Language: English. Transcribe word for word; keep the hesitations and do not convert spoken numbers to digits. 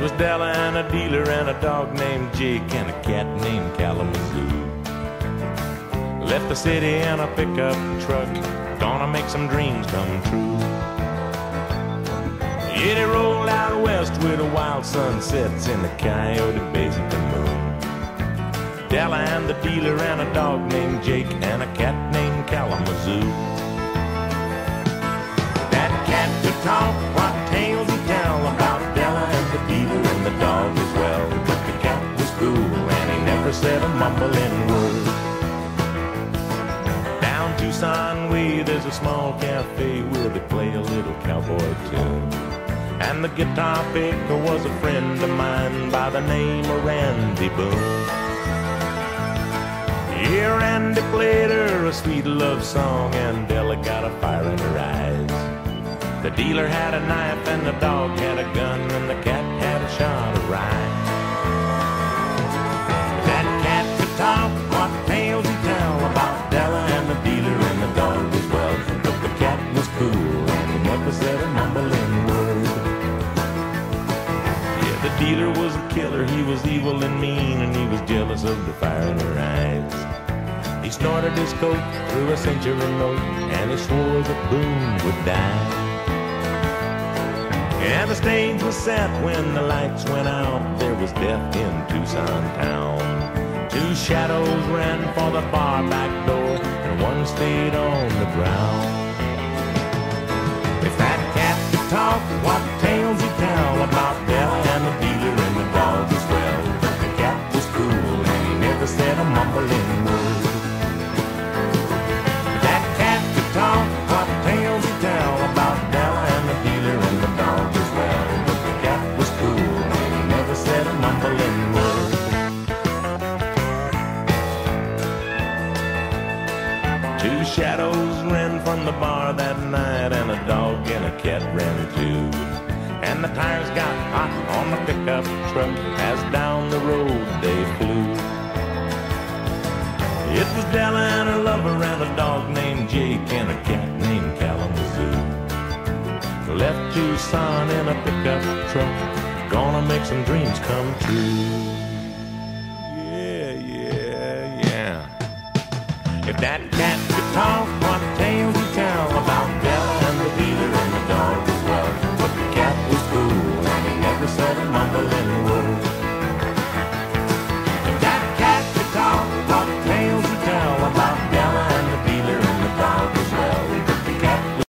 was Della and a dealer and a dog named Jake and a cat named Kalamazoo. Left the city in a pickup truck, gonna make some dreams come true. Yeah, they rolled out west with the wild sunsets in the Coyote Bays of the moon. Della and the dealer and a dog named Jake and a cat named Kalamazoo. That cat could talk, what tales he tell about Della and the dealer and the dog as well. But the cat was cool and he never said a mumbling word. Down Tucson way, there's a small cafe where they play a little cowboy tune. And the guitar picker was a friend of mine by the name of Randy Boone. Yeah, Randy played her a sweet love song and Della got a fire in her eyes. The dealer had a knife and the dog had a gun and the cat had a shot of rye. That cat could talk, what tales he tell about Della and the dealer and the dog as well. But the cat was cool and he never said a mumbling word. Yeah, the dealer was a killer, he was evil and mean, and he was jealous of the fire in her eyes. He snorted his coat through a century note and he swore that Boone would die. And the stage was set when the lights went out. There was death in Tucson town. Two shadows ran for the bar back door and one stayed on the ground. If that cat could talk, what tales he'd tell about Della and the dealer and the dog as well. But the cat was cool and he never said a mumbling word. If that cat could talk, what tales he'd tell about Della and the dealer and the dog as well. But the cat was cool and he never said a mumbling word. Two shadows ran from the bar that night and a dog and a cat ran too. And the tires got hot on the pickup truck as down the road they flew. It was Della and her lover and a dog named Jake and a cat named Kalamazoo. Left Tucson in a pickup truck, gonna make some dreams come true. Yeah, yeah, yeah. If that cat